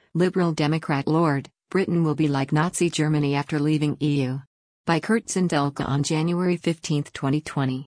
Liberal Democrat Lord, Britain will be like Nazi Germany after leaving EU. By Kurt Zindelka on January 15, 2020.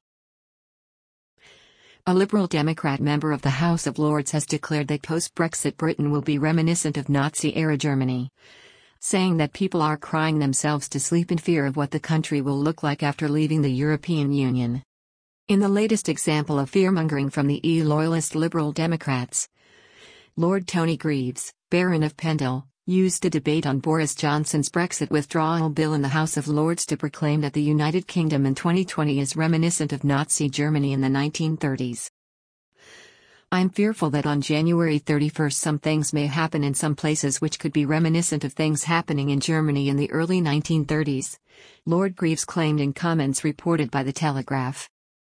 A Liberal Democrat member of the House of Lords has declared that post-Brexit Britain will be reminiscent of Nazi-era Germany, saying that people are crying themselves to sleep in fear of what the country will look like after leaving the European Union. In the latest example of fearmongering from the EU loyalist Liberal Democrats, Lord Tony Greaves, Baron of Pendle, used a debate on Boris Johnson's Brexit withdrawal bill in the House of Lords to proclaim that the United Kingdom in 2020 is reminiscent of Nazi Germany in the 1930s. I'm fearful that on January 31 some things may happen in some places which could be reminiscent of things happening in Germany in the early 1930s, Lord Greaves claimed in comments reported by The Telegraph.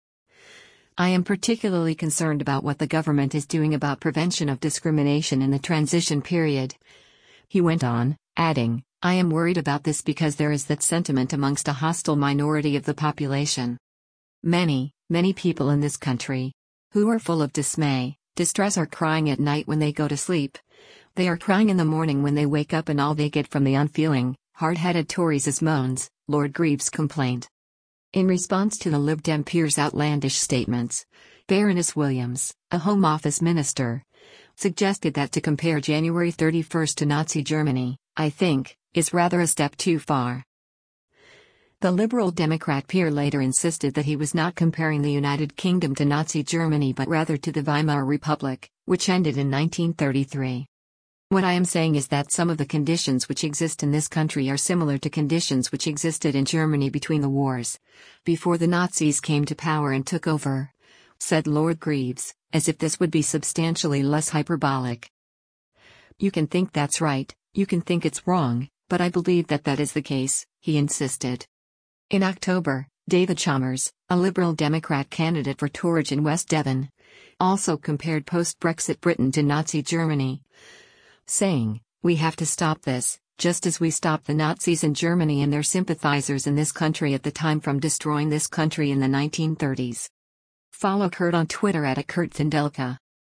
I am particularly concerned about what the government is doing about prevention of discrimination in the transition period. He went on, adding, I am worried about this because there is that sentiment amongst a hostile minority of the population. Many people in this country, who are full of dismay, distress are crying at night when they go to sleep. They are crying in the morning when they wake up and all they get from the unfeeling, hard-headed Tories is moans, Lord Greaves complained. In response to the Lib Dem peers' outlandish statements, Baroness Williams, a Home Office minister, suggested that to compare January 31 to Nazi Germany, I think, is rather a step too far. The Liberal Democrat peer later insisted that he was not comparing the United Kingdom to Nazi Germany but rather to the Weimar Republic, which ended in 1933. What I am saying is that some of the conditions which exist in this country are similar to conditions which existed in Germany between the wars, before the Nazis came to power and took over, said Lord Greaves, as if this would be substantially less hyperbolic. You can think that's right, you can think it's wrong, but I believe that that is the case, he insisted. In October, David Chalmers, a Liberal Democrat candidate for Torbridge in West Devon, also compared post-Brexit Britain to Nazi Germany, saying, we have to stop this, just as we stopped the Nazis in Germany and their sympathizers in this country at the time from destroying this country in the 1930s. Follow Kurt on Twitter @KurtZindelka.